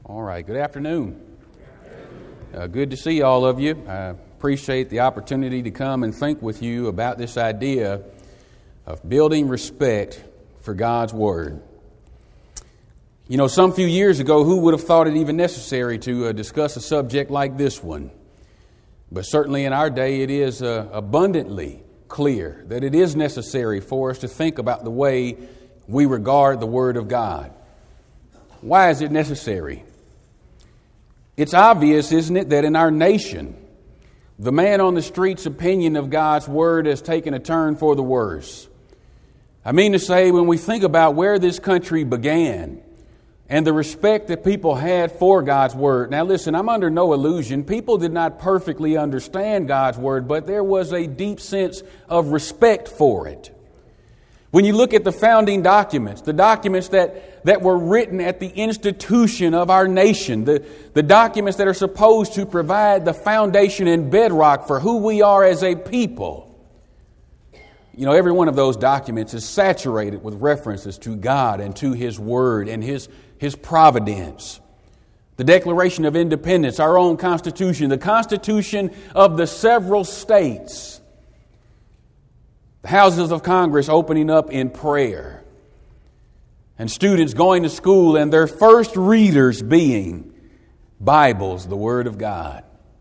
All right, good afternoon. Good to see all of you. I appreciate the opportunity to come and think with you about this idea of building respect for God's Word. You know, some few years ago, who would have thought it even necessary to discuss a subject like this one? But certainly in our day, it is abundantly clear that it is necessary for us to think about the way we regard the Word of God. Why is it necessary? It's obvious, isn't it, that in our nation, the man on the street's opinion of God's Word has taken a turn for the worse. I mean to say, when we think about where this country began and the respect that people had for God's Word. Now listen, I'm under no illusion. People did not perfectly understand God's Word, but there was a deep sense of respect for it. When you look at the founding documents, the documents that were written at the institution of our nation, the documents that are supposed to provide the foundation and bedrock for who we are as a people, you know, every one of those documents is saturated with references to God and to His Word and His providence. The Declaration of Independence, our own Constitution, the Constitution of the several states, the houses of Congress opening up in prayer, and students going to school and their first readers being Bibles, the Word of God.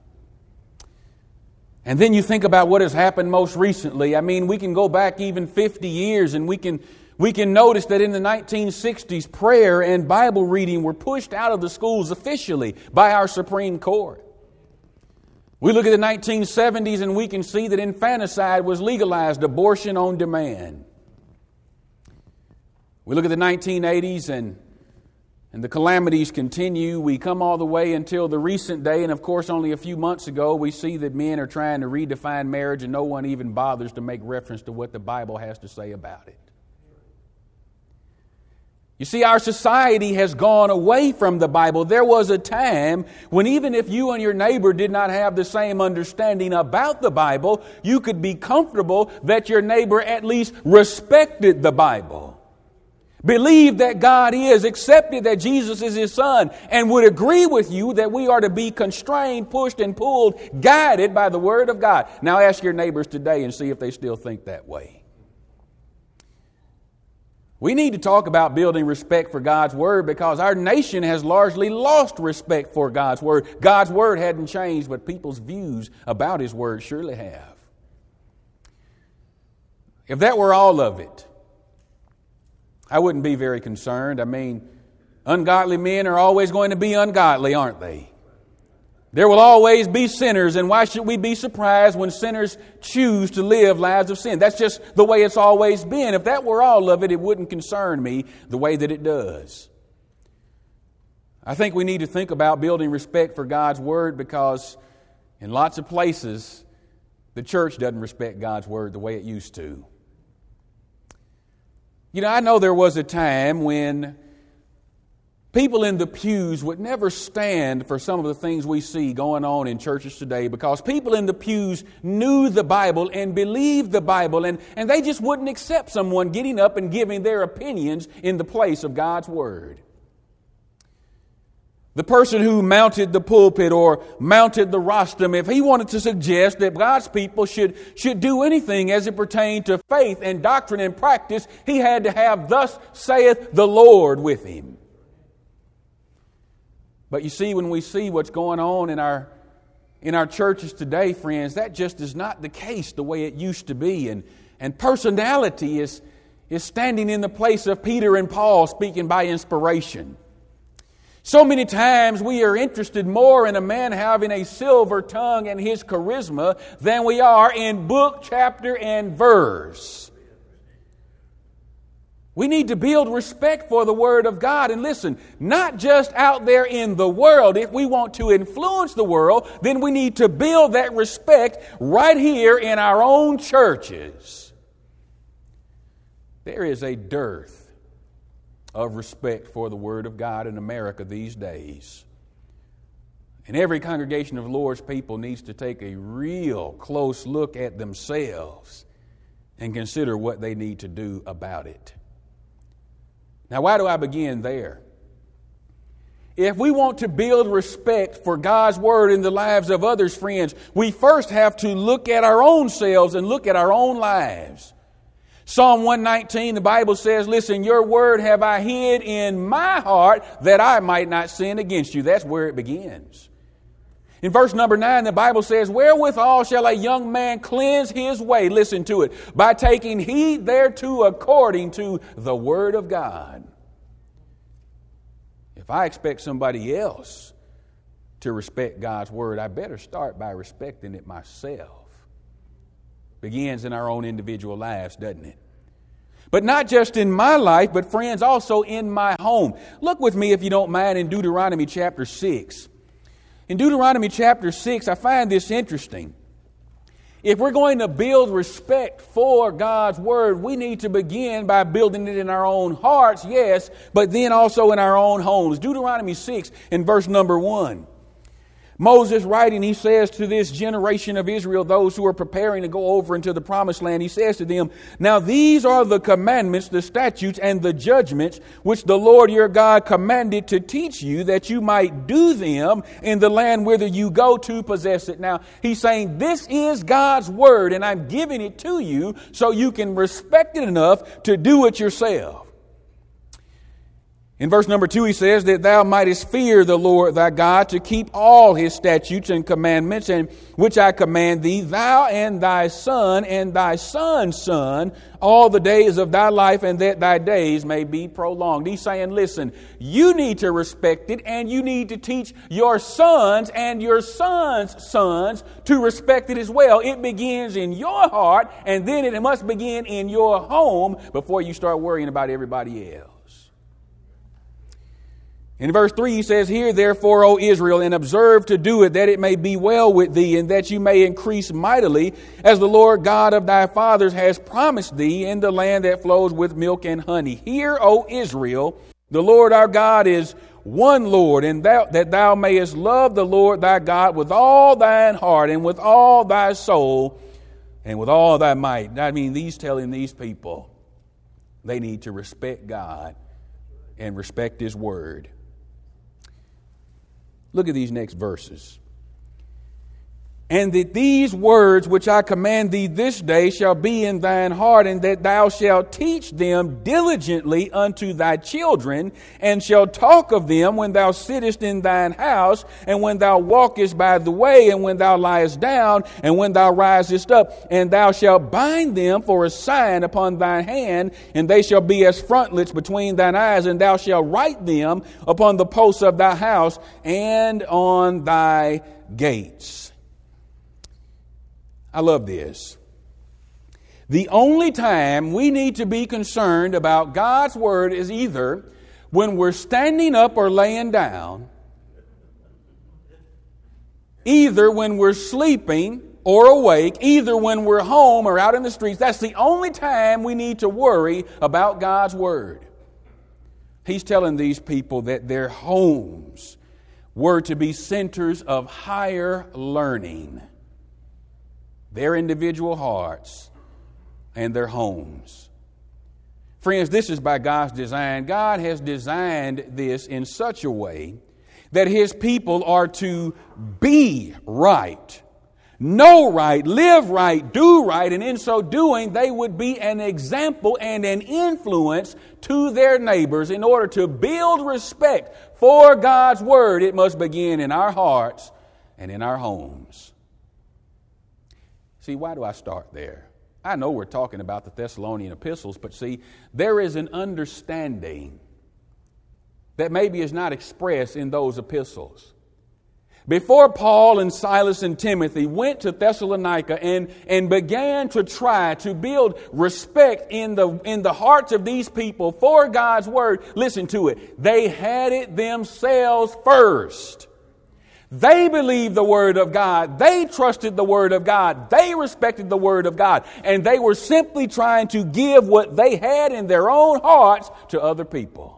And then you think about what has happened most recently. I mean, we can go back even 50 years and we can notice that in the 1960s, prayer and Bible reading were pushed out of the schools officially by our Supreme Court. We look at the 1970s and we can see that infanticide was legalized, abortion on demand. We look at the 1980s and the calamities continue. We come all the way until the recent day, and of course only a few months ago we see that men are trying to redefine marriage and no one even bothers to make reference to what the Bible has to say about it. You see, our society has gone away from the Bible. There was a time when even if you and your neighbor did not have the same understanding about the Bible, you could be comfortable that your neighbor at least respected the Bible, believed that God is, accepted that Jesus is His Son, and would agree with you that we are to be constrained, pushed, and pulled, guided by the Word of God. Now ask your neighbors today and see if they still think that way. We need to talk about building respect for God's Word because our nation has largely lost respect for God's Word. God's Word hadn't changed, but people's views about His Word surely have. If that were all of it, I wouldn't be very concerned. I mean, ungodly men are always going to be ungodly, aren't they? There will always be sinners, and why should we be surprised when sinners choose to live lives of sin? That's just the way it's always been. If that were all of it, it wouldn't concern me the way that it does. I think we need to think about building respect for God's Word because in lots of places, the church doesn't respect God's Word the way it used to. You know, I know there was a time when people in the pews would never stand for some of the things we see going on in churches today because people in the pews knew the Bible and believed the Bible and they just wouldn't accept someone getting up and giving their opinions in the place of God's Word. The person who mounted the pulpit or mounted the rostrum, if he wanted to suggest that God's people should do anything as it pertained to faith and doctrine and practice, he had to have "Thus saith the Lord" with him. But you see, when we see what's going on in our churches today, friends, that just is not the case the way it used to be. And personality is standing in the place of Peter and Paul speaking by inspiration. So many times we are interested more in a man having a silver tongue and his charisma than we are in book, chapter, and verse. We need to build respect for the Word of God. And listen, not just out there in the world. If we want to influence the world, then we need to build that respect right here in our own churches. There is a dearth of respect for the Word of God in America these days. And every congregation of the Lord's people needs to take a real close look at themselves and consider what they need to do about it. Now, why do I begin there? If we want to build respect for God's Word in the lives of others, friends, we first have to look at our own selves and look at our own lives. Psalm 119, the Bible says, listen, your word have I hid in my heart that I might not sin against you. That's where it begins. In verse number 9, the Bible says, wherewithal shall a young man cleanse his way? Listen to it. By taking heed thereto according to the word of God. If I expect somebody else to respect God's word, I better start by respecting it myself. Begins in our own individual lives, doesn't it? But not just in my life, but friends, also in my home. Look with me, if you don't mind, in Deuteronomy chapter 6. In Deuteronomy chapter 6, I find this interesting. If we're going to build respect for God's Word, we need to begin by building it in our own hearts, yes, but then also in our own homes. Deuteronomy 6 in verse number 1. Moses writing, he says to this generation of Israel, those who are preparing to go over into the promised land, he says to them, now these are the commandments, the statutes, and the judgments which the Lord your God commanded to teach you, that you might do them in the land whither you go to possess it. Now, he's saying this is God's word, and I'm giving it to you so you can respect it enough to do it yourself. In verse number 2, he says that thou mightest fear the Lord thy God to keep all his statutes and commandments, and which I command thee, thou and thy son and thy son's son, all the days of thy life, and that thy days may be prolonged. He's saying, listen, you need to respect it, and you need to teach your sons and your sons' sons to respect it as well. It begins in your heart, and then it must begin in your home before you start worrying about everybody else. In verse 3 he says, hear therefore, O Israel, and observe to do it, that it may be well with thee, and that you may increase mightily, as the Lord God of thy fathers has promised thee, in the land that flows with milk and honey. Hear, O Israel, the Lord our God is one Lord, and that thou mayest love the Lord thy God with all thine heart, and with all thy soul, and with all thy might. I mean, he's telling these people they need to respect God and respect his word. Look at these next verses. And that these words which I command thee this day shall be in thine heart, and that thou shalt teach them diligently unto thy children, and shalt talk of them when thou sittest in thine house, and when thou walkest by the way, and when thou liest down, and when thou risest up. And thou shalt bind them for a sign upon thine hand, and they shall be as frontlets between thine eyes, and thou shalt write them upon the posts of thy house and on thy gates. I love this. The only time we need to be concerned about God's word is either when we're standing up or laying down, either when we're sleeping or awake, either when we're home or out in the streets. That's the only time we need to worry about God's word. He's telling these people that their homes were to be centers of higher learning. Their individual hearts and their homes. Friends, this is by God's design. God has designed this in such a way that his people are to be right, know right, live right, do right, and in so doing, they would be an example and an influence to their neighbors. In order to build respect for God's word, it must begin in our hearts and in our homes. See, why do I start there? I know we're talking about the Thessalonian epistles, but see, there is an understanding that maybe is not expressed in those epistles. Before Paul and Silas and Timothy went to Thessalonica and began to try to build respect in the hearts of these people for God's word, listen to it, they had it themselves first. They believed the Word of God. They trusted the Word of God. They respected the Word of God. And they were simply trying to give what they had in their own hearts to other people.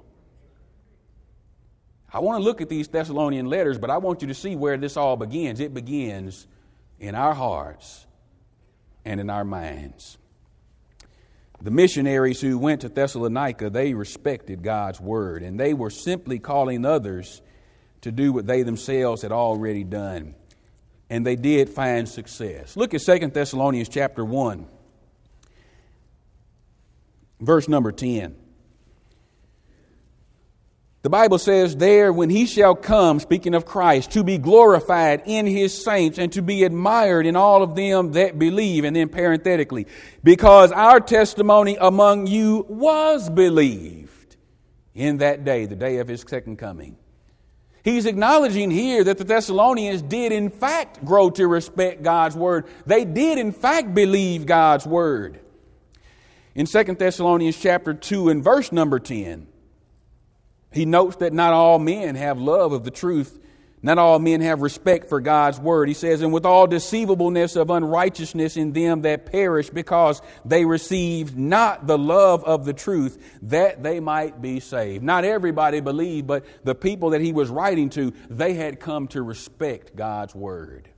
I want to look at these Thessalonian letters, but I want you to see where this all begins. It begins in our hearts and in our minds. The missionaries who went to Thessalonica, they respected God's Word, and they were simply calling others to do what they themselves had already done. And they did find success. Look at 2 Thessalonians chapter 1, verse number 10. The Bible says there, when he shall come, speaking of Christ, to be glorified in his saints and to be admired in all of them that believe. And then parenthetically, because our testimony among you was believed in that day, the day of his second coming. He's acknowledging here that the Thessalonians did in fact grow to respect God's word. They did in fact believe God's word. In 2 Thessalonians chapter 2 and verse number 10, he notes that not all men have love of the truth. Not all men have respect for God's word. He says, and with all deceivableness of unrighteousness in them that perish, because they received not the love of the truth, that they might be saved. Not everybody believed, but the people that he was writing to, they had come to respect God's word.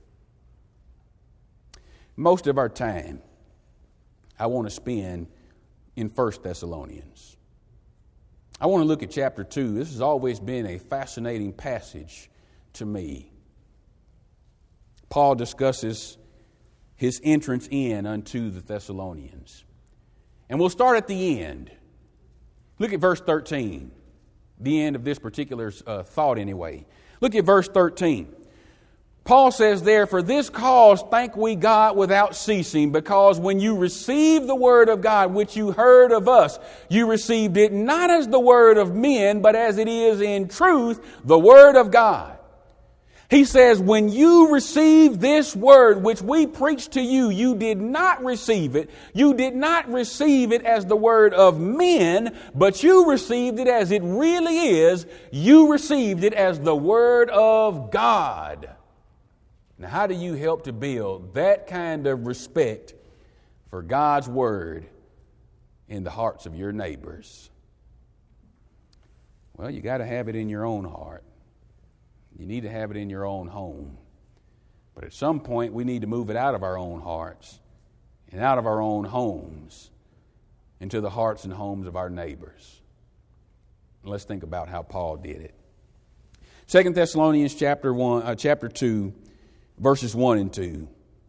Most of our time, I want to spend in 1 Thessalonians. I want to look at chapter 2. This has always been a fascinating passage to me. Paul discusses his entrance in unto the Thessalonians. And we'll start at the end. Look at verse 13. The end of this particular thought anyway. Look at verse 13. Paul says there, for this cause thank we God without ceasing, because when you received the word of God, which you heard of us, you received it not as the word of men, but as it is in truth, the word of God. He says, when you received this word which we preached to you, you did not receive it. You did not receive it as the word of men, but you received it as it really is. You received it as the word of God. Now, how do you help to build that kind of respect for God's word in the hearts of your neighbors? Well, you got to have it in your own heart. You need to have it in your own home. But at some point, we need to move it out of our own hearts and out of our own homes into the hearts and homes of our neighbors. And let's think about how Paul did it. 2 Thessalonians chapter 2, verses 1 and 2.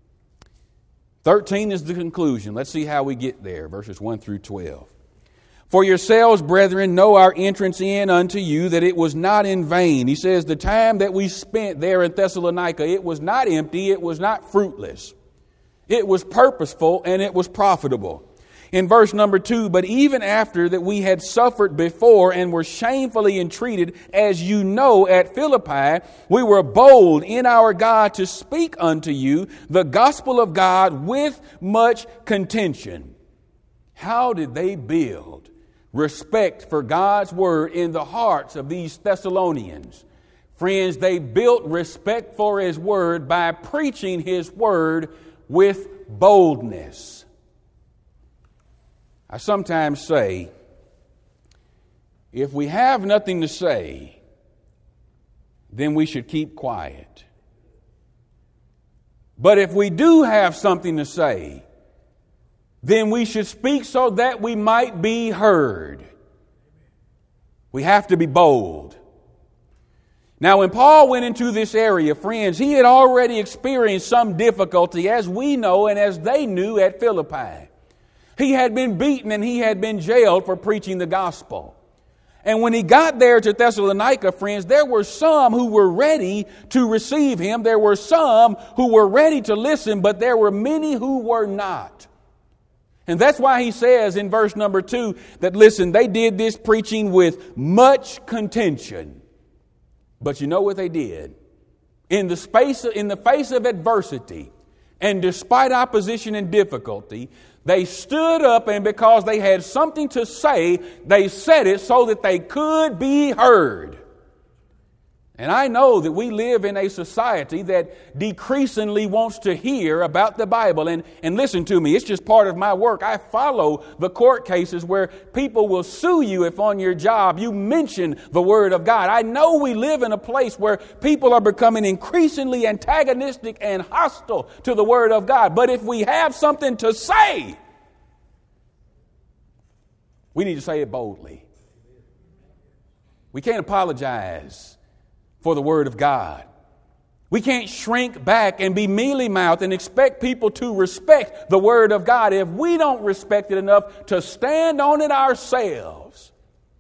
13 is the conclusion. Let's see how we get there, verses 1 through 12. For yourselves, brethren, know our entrance in unto you, that it was not in vain. He says the time that we spent there in Thessalonica, it was not empty, it was not fruitless. It was purposeful and it was profitable. In verse number 2, but even after that we had suffered before and were shamefully entreated, as you know, at Philippi, we were bold in our God to speak unto you the gospel of God with much contention. How did they build respect for God's word in the hearts of these Thessalonians? Friends, they built respect for his word by preaching his word with boldness. I sometimes say, if we have nothing to say, then we should keep quiet. But if we do have something to say, then we should speak so that we might be heard. We have to be bold. Now, when Paul went into this area, friends, he had already experienced some difficulty, as we know and as they knew at Philippi. He had been beaten and he had been jailed for preaching the gospel. And when he got there to Thessalonica, friends, there were some who were ready to receive him. There were some who were ready to listen, but there were many who were not. And that's why he says in verse number 2 that, listen, they did this preaching with much contention. But you know what they did? In the face of adversity, and despite opposition and difficulty, they stood up, and because they had something to say, they said it so that they could be heard. And I know that we live in a society that decreasingly wants to hear about the Bible. And listen to me, it's just part of my work. I follow the court cases where people will sue you if on your job you mention the Word of God. I know we live in a place where people are becoming increasingly antagonistic and hostile to the Word of God. But if we have something to say, we need to say it boldly. We can't apologize for the Word of God. We can't shrink back and be mealy-mouthed and expect people to respect the Word of God if we don't respect it enough to stand on it ourselves.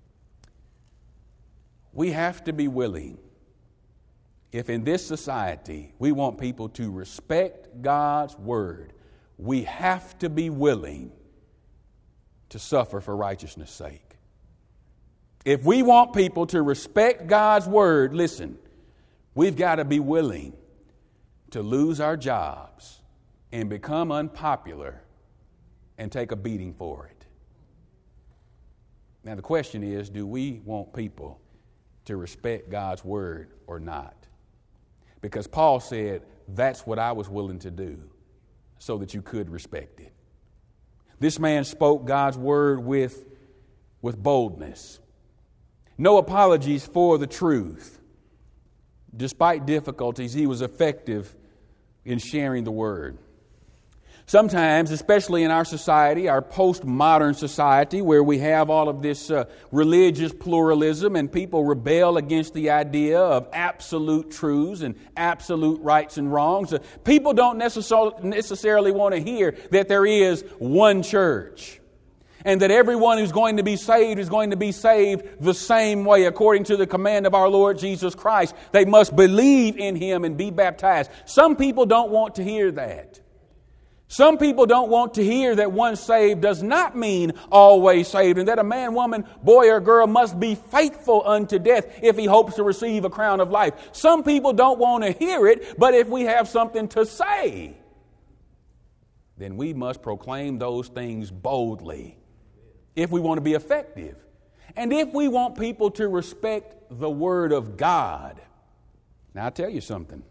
We have to be willing, if in this society we want people to respect God's Word, we have to be willing to suffer for righteousness' sake. If we want people to respect God's Word, listen, we've got to be willing to lose our jobs and become unpopular and take a beating for it. Now the question is, do we want people to respect God's Word or not? Because Paul said, that's what I was willing to do so that you could respect it. This man spoke God's Word with boldness. No apologies for the truth. Despite difficulties, he was effective in sharing the Word. Sometimes, especially in our society, our postmodern society, where we have all of this religious pluralism and people rebel against the idea of absolute truths and absolute rights and wrongs, people don't necessarily want to hear that there is one church and that everyone who's going to be saved is going to be saved the same way according to the command of our Lord Jesus Christ. They must believe in Him and be baptized. Some people don't want to hear that. Some people don't want to hear that once saved does not mean always saved, and that a man, woman, boy, or girl must be faithful unto death if he hopes to receive a crown of life. Some people don't want to hear it, but if we have something to say, then we must proclaim those things boldly if we want to be effective. And if we want people to respect the Word of God. Now, I'll tell you something.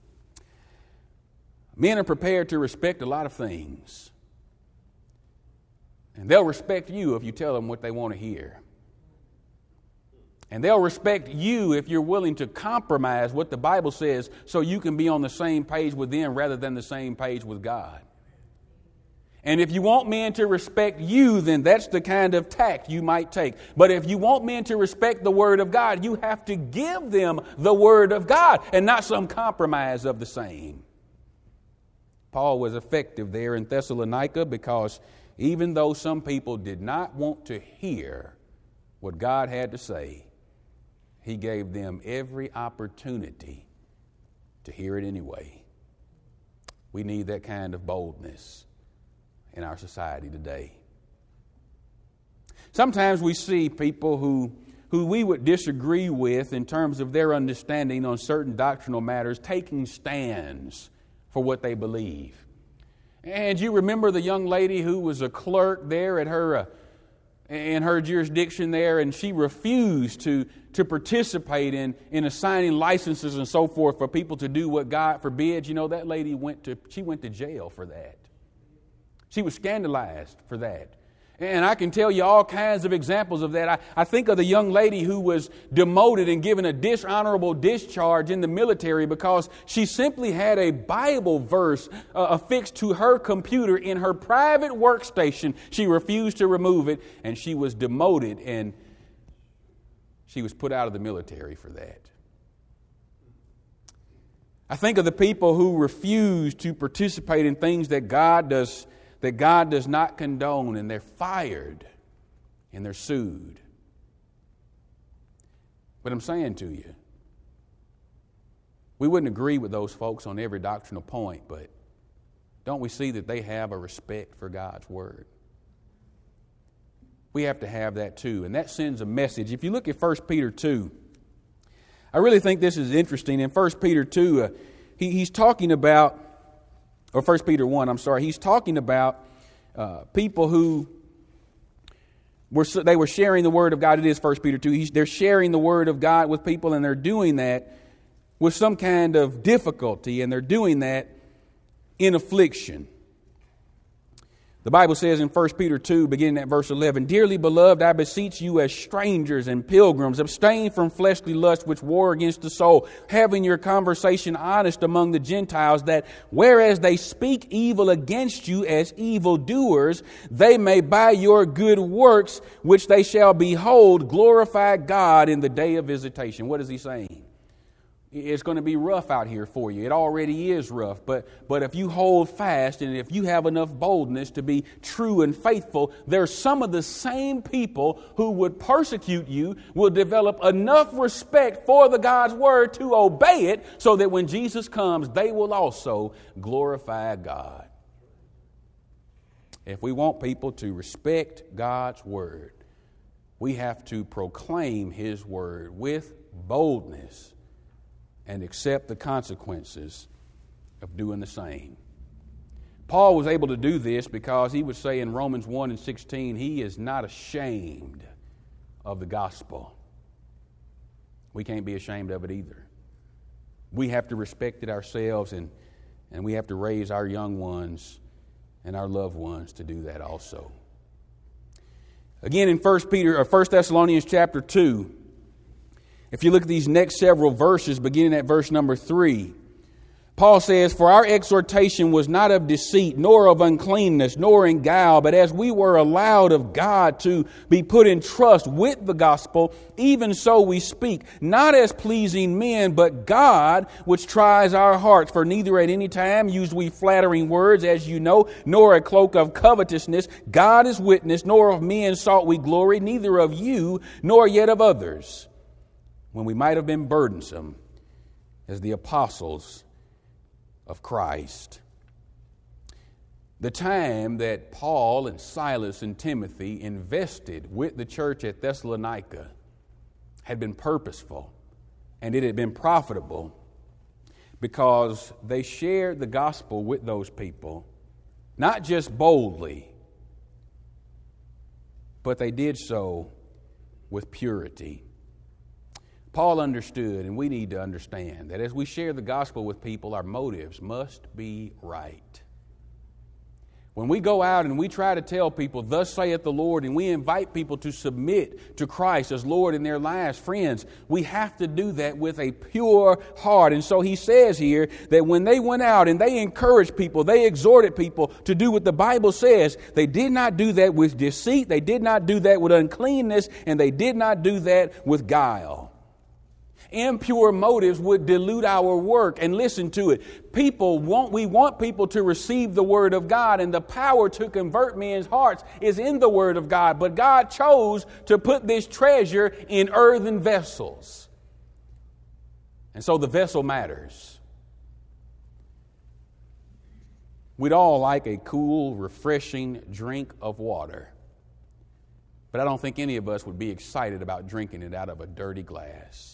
Men are prepared to respect a lot of things. And they'll respect you if you tell them what they want to hear. And they'll respect you if you're willing to compromise what the Bible says so you can be on the same page with them rather than the same page with God. And if you want men to respect you, then that's the kind of tact you might take. But if you want men to respect the Word of God, you have to give them the Word of God and not some compromise of the same. Paul was effective there in Thessalonica because even though some people did not want to hear what God had to say, he gave them every opportunity to hear it anyway. We need that kind of boldness in our society today. Sometimes we see people who we would disagree with in terms of their understanding on certain doctrinal matters taking stands for what they believe. And you remember the young lady who was a clerk there at in her jurisdiction there, and she refused to participate in assigning licenses and so forth for people to do what God forbids. You know, that lady went to jail for that. She was scandalized for that. And I can tell you all kinds of examples of that. I think of the young lady who was demoted and given a dishonorable discharge in the military because she simply had a Bible verse affixed to her computer in her private workstation. She refused to remove it, and she was demoted, and she was put out of the military for that. I think of the people who refuse to participate in things that God does not condone, and they're fired and they're sued. But I'm saying to you, we wouldn't agree with those folks on every doctrinal point, but don't we see that they have a respect for God's Word? We have to have that too, and that sends a message. If you look at 1 Peter 2, I really think this is interesting. In 1 Peter 2, he's talking about, or 1 Peter 1, he's talking about people who were sharing the Word of God. It is 1 Peter 2. They're sharing the Word of God with people, and they're doing that with some kind of difficulty, and they're doing that in affliction. The Bible says in 1 Peter 2, beginning at verse 11, "Dearly beloved, I beseech you as strangers and pilgrims, abstain from fleshly lusts which war against the soul, having your conversation honest among the Gentiles, that whereas they speak evil against you as evildoers, they may by your good works, which they shall behold, glorify God in the day of visitation." What is he saying? It's going to be rough out here for you. It already is rough. But if you hold fast and if you have enough boldness to be true and faithful, there's some of the same people who would persecute you will develop enough respect for the God's Word to obey it so that when Jesus comes, they will also glorify God. If we want people to respect God's Word, we have to proclaim His Word with boldness and accept the consequences of doing the same. Paul was able to do this because he would say in Romans 1:16, he is not ashamed of the gospel. We can't be ashamed of it either. We have to respect it ourselves, and we have to raise our young ones and our loved ones to do that also. Again, in 1 Thessalonians chapter 2, if you look at these next several verses, beginning at verse number 3, Paul says, "For our exhortation was not of deceit, nor of uncleanness, nor in guile, but as we were allowed of God to be put in trust with the gospel, even so we speak, not as pleasing men, but God, which tries our hearts. For neither at any time used we flattering words, as you know, nor a cloak of covetousness. God is witness, nor of men sought we glory, neither of you, nor yet of others, when we might have been burdensome as the apostles of Christ." The time that Paul and Silas and Timothy invested with the church at Thessalonica had been purposeful, and it had been profitable because they shared the gospel with those people, not just boldly, but they did so with purity. Paul understood, and we need to understand, that as we share the gospel with people, our motives must be right. When we go out and we try to tell people, "Thus saith the Lord," and we invite people to submit to Christ as Lord in their lives, friends, we have to do that with a pure heart. And so he says here that when they went out and they encouraged people, they exhorted people to do what the Bible says, they did not do that with deceit, they did not do that with uncleanness, and they did not do that with guile. Impure motives would dilute our work. And listen to it. We want people to receive the Word of God, and the power to convert men's hearts is in the Word of God. But God chose to put this treasure in earthen vessels. And so the vessel matters. We'd all like a cool, refreshing drink of water. But I don't think any of us would be excited about drinking it out of a dirty glass.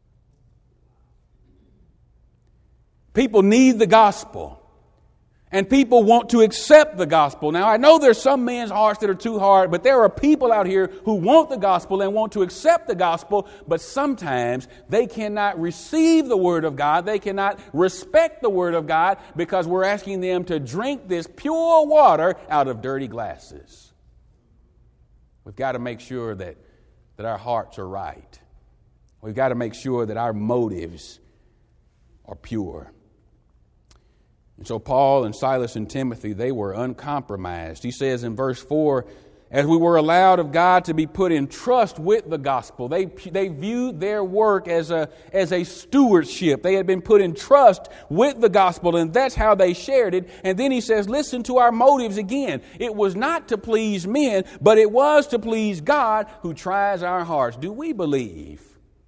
People need the gospel, and people want to accept the gospel. Now, I know there's some men's hearts that are too hard, but there are people out here who want the gospel and want to accept the gospel, but sometimes they cannot receive the Word of God. They cannot respect the Word of God because we're asking them to drink this pure water out of dirty glasses. We've got to make sure that our hearts are right. We've got to make sure that our motives are pure. And so Paul and Silas and Timothy, they were uncompromised. He says in verse 4, "As we were allowed of God to be put in trust with the gospel." They viewed their work as a stewardship. They had been put in trust with the gospel, and that's how they shared it. And then he says, listen to our motives again. It was not to please men, but it was to please God who tries our hearts. Do we believe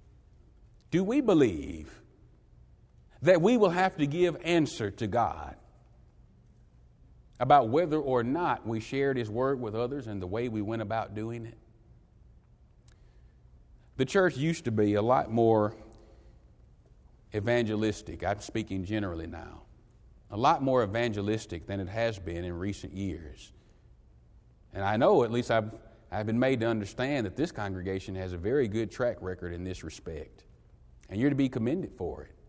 that we will have to give answer to God about whether or not we shared His Word with others and the way we went about doing it? The church used to be a lot more evangelistic. I'm speaking generally now. A lot more evangelistic than it has been in recent years. And I know, at least I've been made to understand, that this congregation has a very good track record in this respect. And you're to be commended for it.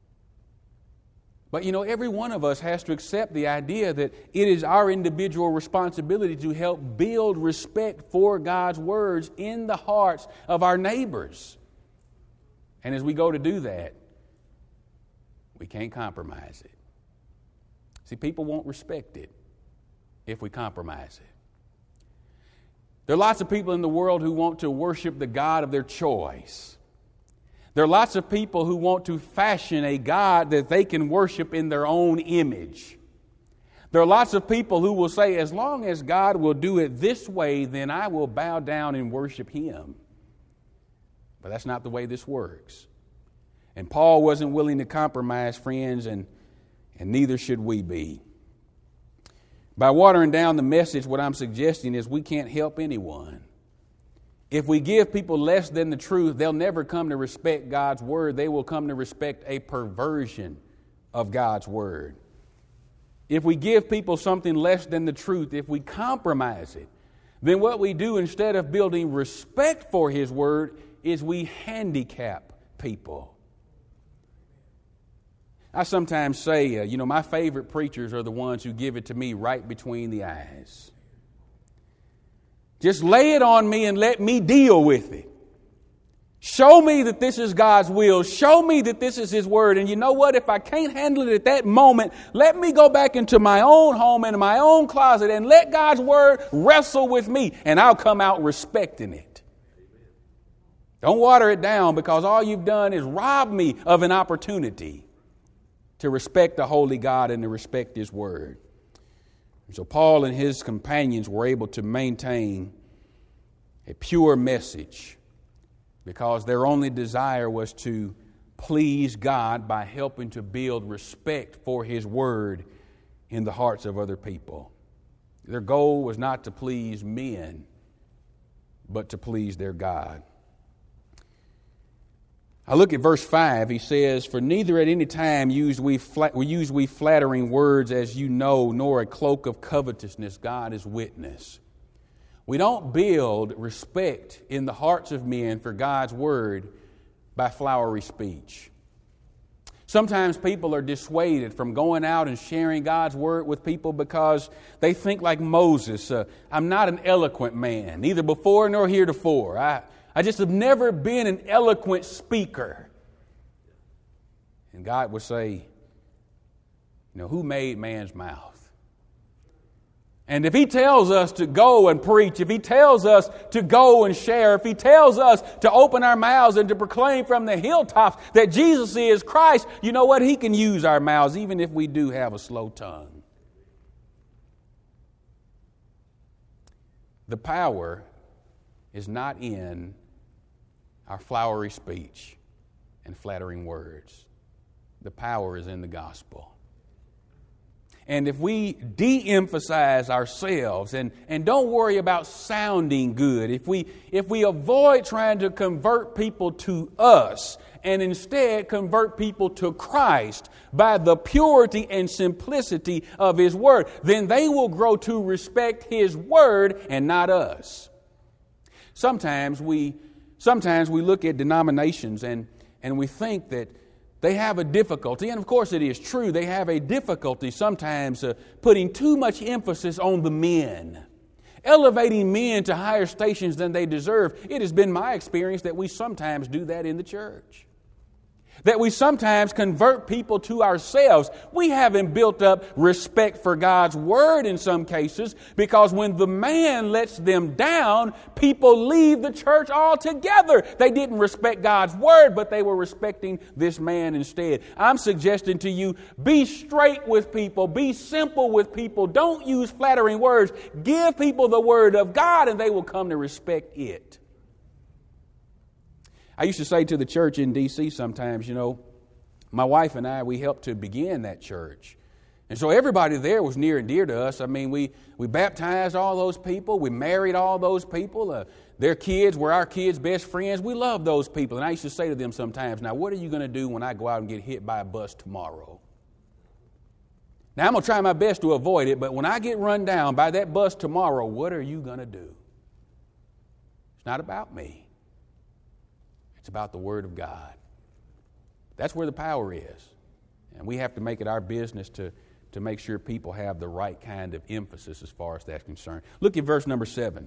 But every one of us has to accept the idea that it is our individual responsibility to help build respect for God's words in the hearts of our neighbors. And as we go to do that, we can't compromise it. See, people won't respect it if we compromise it. There are lots of people in the world who want to worship the God of their choice. There are lots of people who want to fashion a God that they can worship in their own image. There are lots of people who will say, as long as God will do it this way, then I will bow down and worship Him. But that's not the way this works. And Paul wasn't willing to compromise, friends, and neither should we be. By watering down the message, what I'm suggesting is we can't help anyone. If we give people less than the truth, they'll never come to respect God's Word. They will come to respect a perversion of God's Word. If we give people something less than the truth, if we compromise it, then what we do instead of building respect for His Word is we handicap people. I sometimes say, my favorite preachers are the ones who give it to me right between the eyes. Just lay it on me and let me deal with it. Show me that this is God's will. Show me that this is His Word. And you know what? If I can't handle it at that moment, let me go back into my own home and my own closet and let God's Word wrestle with me, and I'll come out respecting it. Don't water it down, because all you've done is rob me of an opportunity to respect the holy God and to respect His Word. So Paul and his companions were able to maintain a pure message because their only desire was to please God by helping to build respect for His Word in the hearts of other people. Their goal was not to please men, but to please their God. I look at verse 5. He says, "For neither at any time use we flattering words, as you know, nor a cloak of covetousness. God is witness." We don't build respect in the hearts of men for God's Word by flowery speech. Sometimes people are dissuaded from going out and sharing God's Word with people because they think like Moses. I'm not an eloquent man, neither before nor heretofore. I just have never been an eloquent speaker. And God would say, who made man's mouth? And if He tells us to go and preach, if He tells us to go and share, if He tells us to open our mouths and to proclaim from the hilltops that Jesus is Christ, you know what? He can use our mouths even if we do have a slow tongue. The power is not in our flowery speech and flattering words. The power is in the gospel. And if we de-emphasize ourselves and don't worry about sounding good, if we avoid trying to convert people to us and instead convert people to Christ by the purity and simplicity of His Word, then they will grow to respect His Word and not us. Sometimes we look at denominations and we think that they have a difficulty, and of course it is true, they have a difficulty sometimes putting too much emphasis on the men, elevating men to higher stations than they deserve. It has been my experience that we sometimes do that in the church. That we sometimes convert people to ourselves. We haven't built up respect for God's Word in some cases, because when the man lets them down, people leave the church altogether. They didn't respect God's Word, but they were respecting this man instead. I'm suggesting to you, be straight with people. Be simple with people. Don't use flattering words. Give people the Word of God and they will come to respect it. I used to say to the church in D.C. sometimes, my wife and I, we helped to begin that church. And so everybody there was near and dear to us. I mean, we baptized all those people. We married all those people. Their kids were our kids' best friends. We loved those people. And I used to say to them sometimes, now, what are you going to do when I go out and get hit by a bus tomorrow? Now, I'm going to try my best to avoid it, but when I get run down by that bus tomorrow, what are you going to do? It's not about me. It's about the Word of God. That's where the power is. And we have to make it our business to make sure people have the right kind of emphasis as far as that's concerned. Look at verse number 7.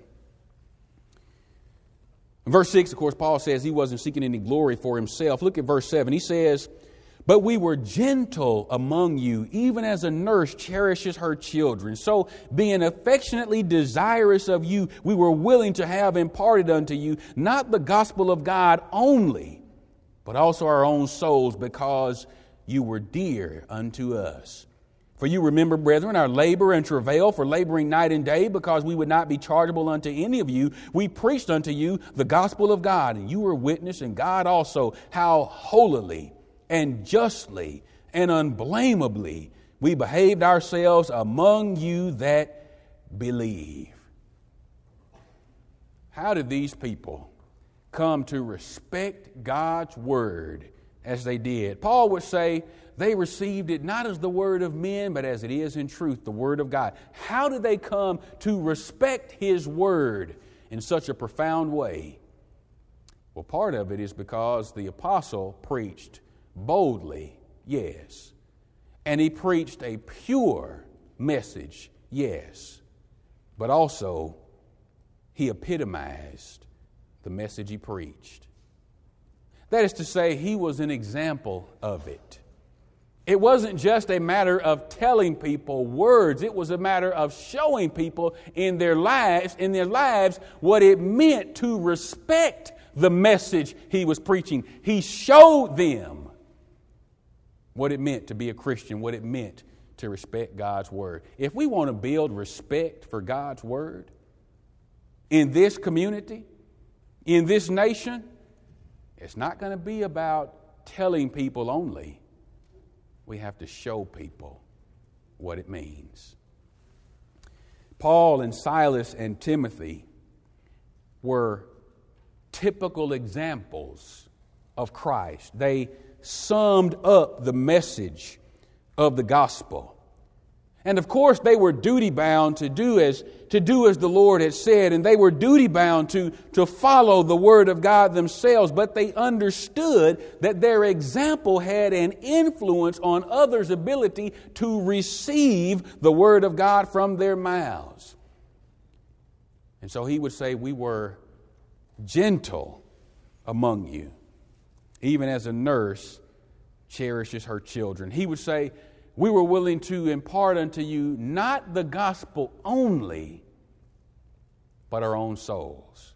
In verse 6, of course, Paul says he wasn't seeking any glory for himself. Look at verse 7. He says, "But we were gentle among you, even as a nurse cherishes her children. So, being affectionately desirous of you, we were willing to have imparted unto you, not the gospel of God only, but also our own souls, because you were dear unto us. For you remember, brethren, our labor and travail for laboring night and day, because we would not be chargeable unto any of you. We preached unto you the gospel of God, and you were witness, and God also, how holily and justly and unblameably we behaved ourselves among you that believe. How did these people come to respect God's word as they did? Paul would say they received it not as the word of men, but as it is in truth, the word of God. How did they come to respect His word in such a profound way? Well, part of it is because the apostle preached boldly, yes. And he preached a pure message, yes. But also, he epitomized the message he preached. That is to say, he was an example of it. It wasn't just a matter of telling people words. It was a matter of showing people in their lives what it meant to respect the message he was preaching. He showed them what it meant to be a Christian, what it meant to respect God's word. If we want to build respect for God's word in this community, in this nation, it's not going to be about telling people only. We have to show people what it means. Paul and Silas and Timothy were typical examples of Christ. They summed up the message of the gospel. And of course, they were duty-bound to do as the Lord had said, and they were duty-bound to follow the Word of God themselves, but they understood that their example had an influence on others' ability to receive the Word of God from their mouths. And so he would say, we were gentle among you, even as a nurse cherishes her children. He would say, we were willing to impart unto you not the gospel only, but our own souls.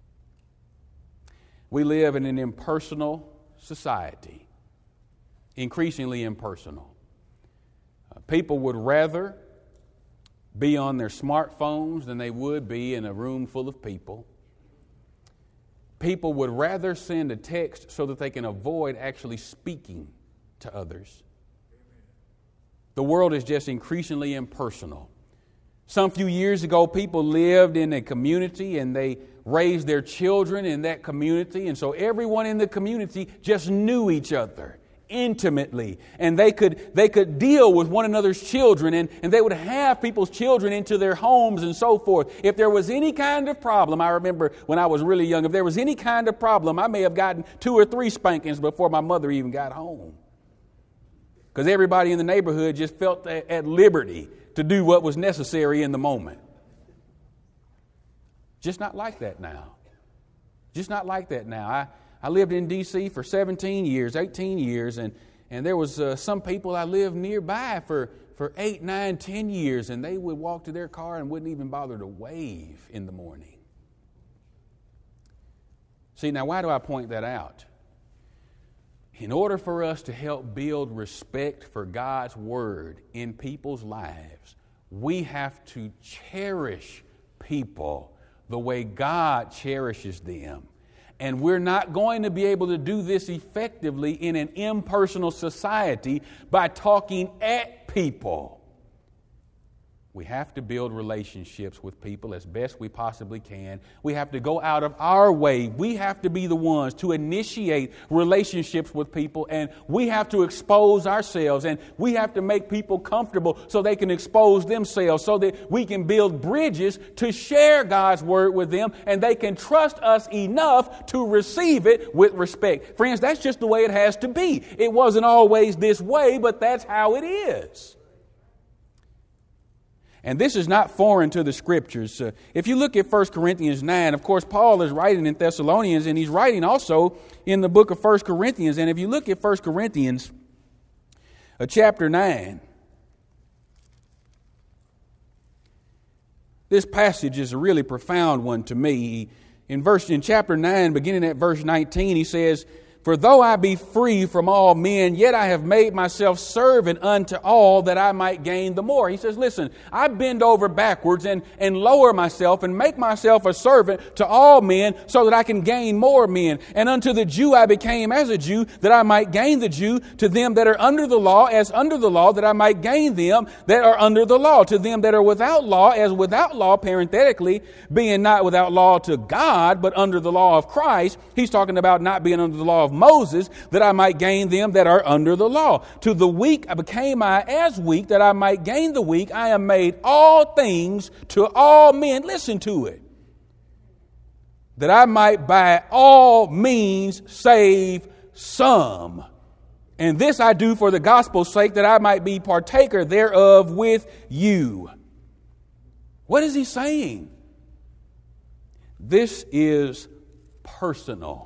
We live in an impersonal society, increasingly impersonal. People would rather be on their smartphones than they would be in a room full of people. People would rather send a text so that they can avoid actually speaking to others. The world is just increasingly impersonal. Some few years ago, people lived in a community and they raised their children in that community. And so everyone in the community just knew each other intimately. And they could deal with one another's children, and they would have people's children into their homes and so forth. If there was any kind of problem, I remember when I was really young, if there was any kind of problem, I may have gotten 2 or 3 spankings before my mother even got home. Because everybody in the neighborhood just felt at liberty to do what was necessary in the moment. Just not like that now. Just not like that now. I lived in D.C. for 17 years, 18 years, and there was some people I lived nearby for 8, 9, 10 years, and they would walk to their car and wouldn't even bother to wave in the morning. See, now why do I point that out? In order for us to help build respect for God's Word in people's lives, we have to cherish people the way God cherishes them. And we're not going to be able to do this effectively in an impersonal society by talking at people. We have to build relationships with people as best we possibly can. We have to go out of our way. We have to be the ones to initiate relationships with people, and we have to expose ourselves, and we have to make people comfortable so they can expose themselves, so that we can build bridges to share God's Word with them, and they can trust us enough to receive it with respect. Friends, that's just the way it has to be. It wasn't always this way, but that's how it is. And this is not foreign to the Scriptures. If you look at 1 Corinthians 9, of course, Paul is writing in Thessalonians, and he's writing also in the book of 1 Corinthians. And if you look at 1 Corinthians chapter 9, this passage is a really profound one to me. In chapter 9, beginning at verse 19, he says, For though I be free from all men, yet I have made myself servant unto all, that I might gain the more. He says, listen, I bend over backwards and lower myself and make myself a servant to all men so that I can gain more men. And unto the Jew I became as a Jew, that I might gain the Jew. To them that are under the law, as under the law, that I might gain them that are under the law. To them that are without law, as without law, parenthetically, being not without law to God, but under the law of Christ. He's talking about not being under the law of Moses, that I might gain them that are under the law. To the weak I became I as weak, that I might gain the weak. I am made all things to all men. Listen to it. That I might by all means save some. And this I do for the gospel's sake, that I might be partaker thereof with you. What is he saying? This is personal.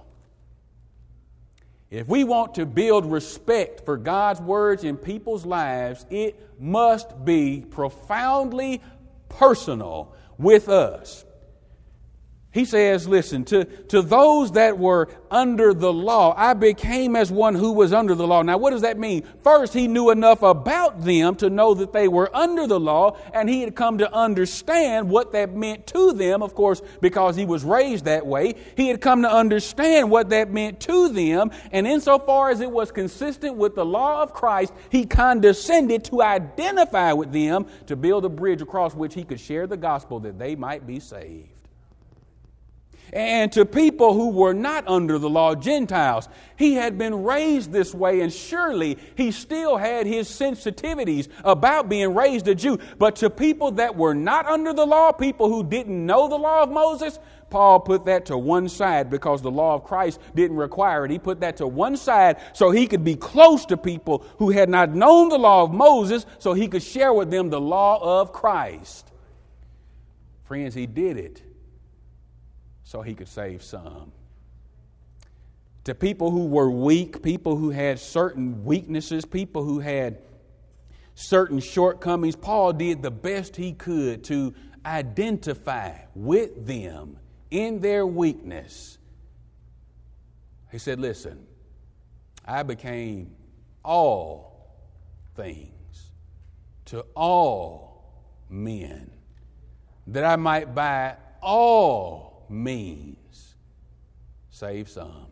If we want to build respect for God's words in people's lives, it must be profoundly personal with us. He says, listen, to those that were under the law, I became as one who was under the law. Now, what does that mean? First, he knew enough about them to know that they were under the law, and he had come to understand what that meant to them, of course, because he was raised that way. He had come to understand what that meant to them, and insofar as it was consistent with the law of Christ, he condescended to identify with them to build a bridge across which he could share the gospel that they might be saved. And to people who were not under the law, Gentiles, he had been raised this way, and surely he still had his sensitivities about being raised a Jew. But to people that were not under the law, people who didn't know the law of Moses, Paul put that to one side because the law of Christ didn't require it. He put that to one side so he could be close to people who had not known the law of Moses, so he could share with them the law of Christ. Friends, he did it so he could save some. To people who were weak, people who had certain weaknesses, people who had certain shortcomings, Paul did the best he could to identify with them in their weakness. He said, listen, I became all things to all men, that I might by all means save some.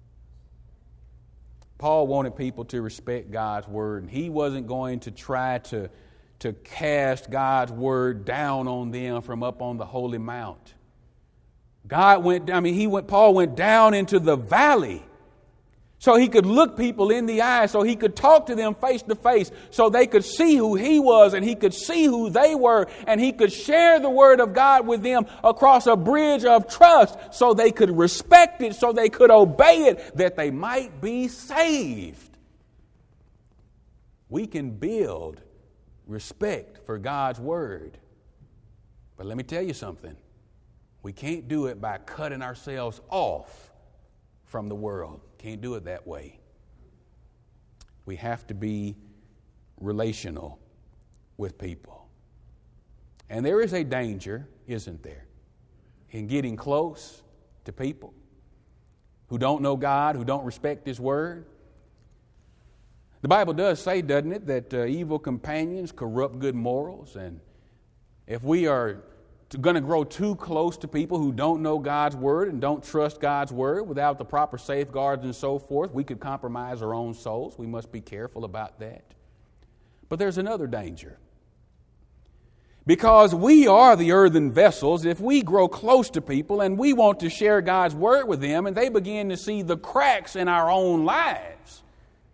Paul wanted people to respect God's word, and he wasn't going to try to cast God's word down on them from up on the holy mount. Paul went down into the valley so he could look people in the eye, so he could talk to them face to face, so they could see who he was and he could see who they were, and he could share the word of God with them across a bridge of trust so they could respect it, so they could obey it, that they might be saved. We can build respect for God's word. But let me tell you something. We can't do it by cutting ourselves off from the world. Can't do it that way. We have to be relational with people. And there is a danger, isn't there, in getting close to people who don't know God, who don't respect His Word. The Bible does say, doesn't it, that evil companions corrupt good morals. And if we are going to grow too close to people who don't know God's Word and don't trust God's Word without the proper safeguards and so forth, we could compromise our own souls. We must be careful about that. But there's another danger. Because we are the earthen vessels, if we grow close to people and we want to share God's Word with them and they begin to see the cracks in our own lives,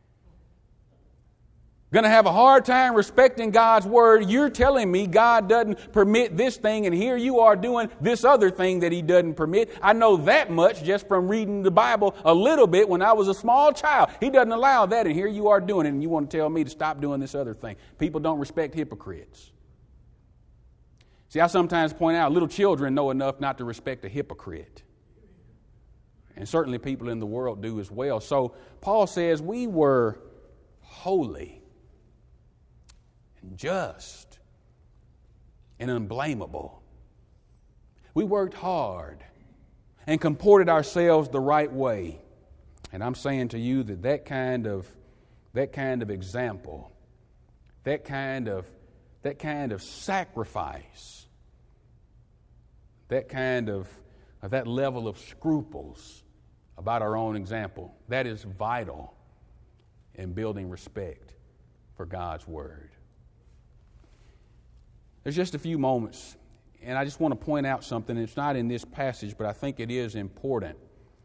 going to have a hard time respecting God's Word. You're telling me God doesn't permit this thing, and here you are doing this other thing that He doesn't permit. I know that much just from reading the Bible a little bit when I was a small child. He doesn't allow that, and here you are doing it, and you want to tell me to stop doing this other thing. People don't respect hypocrites. See, I sometimes point out little children know enough not to respect a hypocrite. And certainly people in the world do as well. So Paul says we were holy, just, and unblameable. We worked hard and comported ourselves the right way. And I'm saying to you that kind of example, that kind of sacrifice, that level of scruples about our own example, that is vital in building respect for God's Word. There's just a few moments, and I just want to point out something. It's not in this passage, but I think it is important.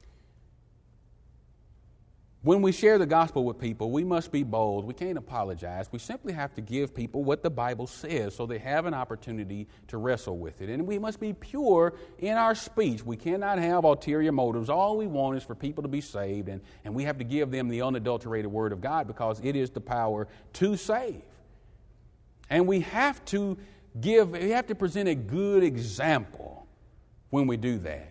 When we share the gospel with people, we must be bold. We can't apologize. We simply have to give people what the Bible says so they have an opportunity to wrestle with it. And we must be pure in our speech. We cannot have ulterior motives. All we want is for people to be saved, and we have to give them the unadulterated Word of God because it is the power to save. And we have to present a good example when we do that.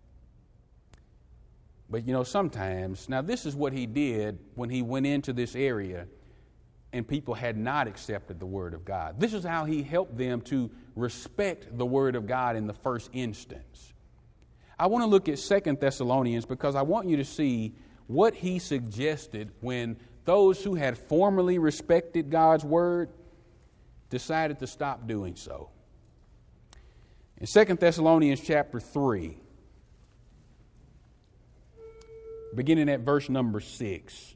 But sometimes, now this is what he did when he went into this area and people had not accepted the Word of God. This is how he helped them to respect the Word of God in the first instance. I want to look at 2 Thessalonians because I want you to see what he suggested when those who had formerly respected God's Word decided to stop doing so. In 2 Thessalonians chapter 3, beginning at verse number 6.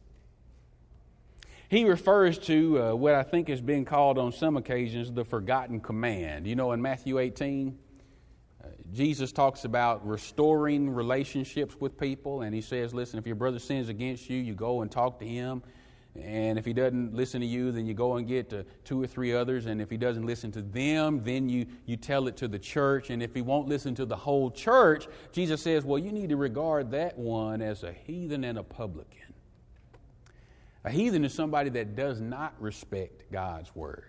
He refers to what I think has been called on some occasions the forgotten command. In Matthew 18, Jesus talks about restoring relationships with people, and he says, listen, if your brother sins against you, you go and talk to him. And if he doesn't listen to you, then you go and get 2 or 3 others. And if he doesn't listen to them, then you tell it to the church. And if he won't listen to the whole church, Jesus says, well, you need to regard that one as a heathen and a publican. A heathen is somebody that does not respect God's Word.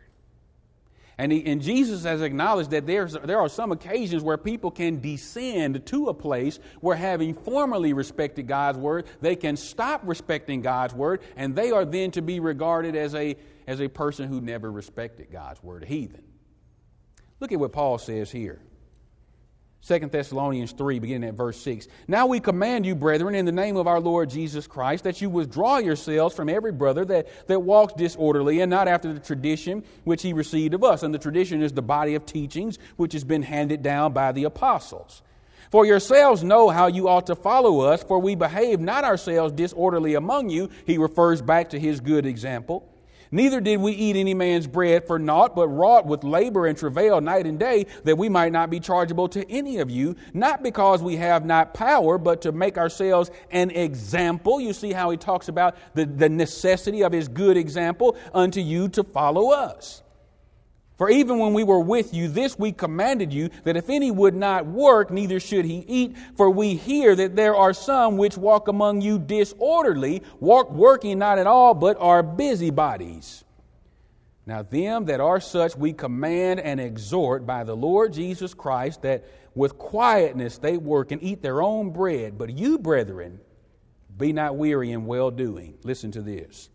And Jesus has acknowledged that there are some occasions where people can descend to a place where, having formerly respected God's Word, they can stop respecting God's Word, and they are then to be regarded as a person who never respected God's Word, a heathen. Look at what Paul says here. 2 Thessalonians 3, beginning at verse 6. Now we command you, brethren, in the name of our Lord Jesus Christ, that you withdraw yourselves from every brother that walks disorderly and not after the tradition which he received of us. And the tradition is the body of teachings which has been handed down by the apostles. For yourselves know how you ought to follow us, for we behave not ourselves disorderly among you. He refers back to his good example. Neither did we eat any man's bread for naught, but wrought with labor and travail night and day, that we might not be chargeable to any of you, not because we have not power, but to make ourselves an example. You see how he talks about the necessity of his good example unto you to follow us. For even when we were with you, this we commanded you, that if any would not work, neither should he eat. For we hear that there are some which walk among you disorderly, working not at all, but are busybodies. Now them that are such we command and exhort by the Lord Jesus Christ, that with quietness they work and eat their own bread. But you, brethren, be not weary in well-doing. Listen to this.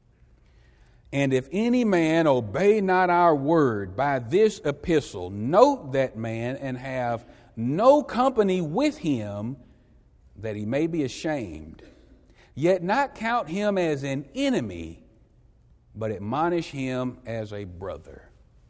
And if any man obey not our word by this epistle, note that man and have no company with him, that he may be ashamed. Yet not count him as an enemy, but admonish him as a brother.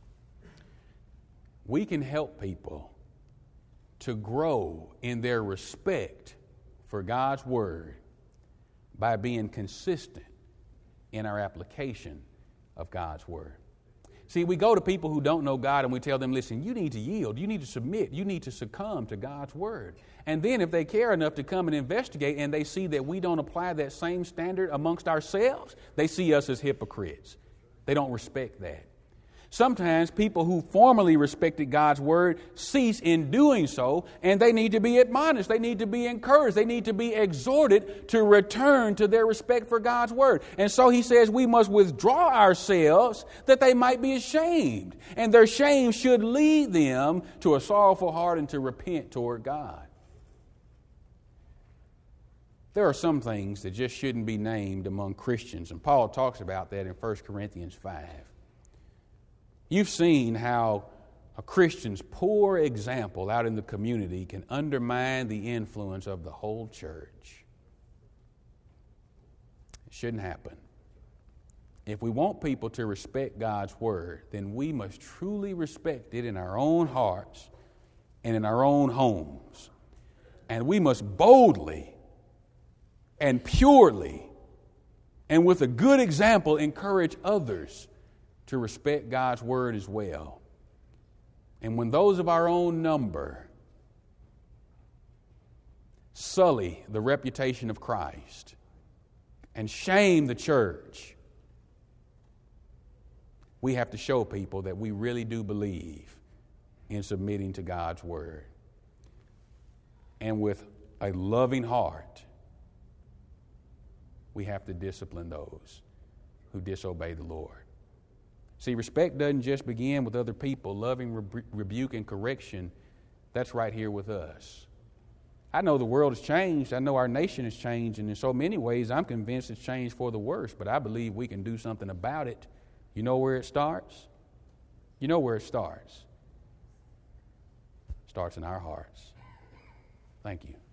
We can help people to grow in their respect for God's word by being consistent in our application of God's Word. See, we go to people who don't know God and we tell them, listen, you need to yield, you need to submit, you need to succumb to God's Word. And then if they care enough to come and investigate and they see that we don't apply that same standard amongst ourselves, they see us as hypocrites. They don't respect that. Sometimes people who formerly respected God's Word cease in doing so, and they need to be admonished. They need to be encouraged. They need to be exhorted to return to their respect for God's Word. And so he says we must withdraw ourselves that they might be ashamed. And their shame should lead them to a sorrowful heart and to repent toward God. There are some things that just shouldn't be named among Christians, and Paul talks about that in 1 Corinthians 5. You've seen how a Christian's poor example out in the community can undermine the influence of the whole church. Shouldn't happen. If we want people to respect God's Word, then we must truly respect it in our own hearts and in our own homes. And we must boldly and purely and with a good example encourage others to respect God's Word as well. And when those of our own number sully the reputation of Christ and shame the church, we have to show people that we really do believe in submitting to God's Word. And with a loving heart, we have to discipline those who disobey the Lord. See, respect doesn't just begin with other people. Loving rebuke and correction, that's right here with us. I know the world has changed. I know our nation has changed. And in so many ways, I'm convinced it's changed for the worse. But I believe we can do something about it. You know where it starts? You know where it starts. It starts in our hearts. Thank you.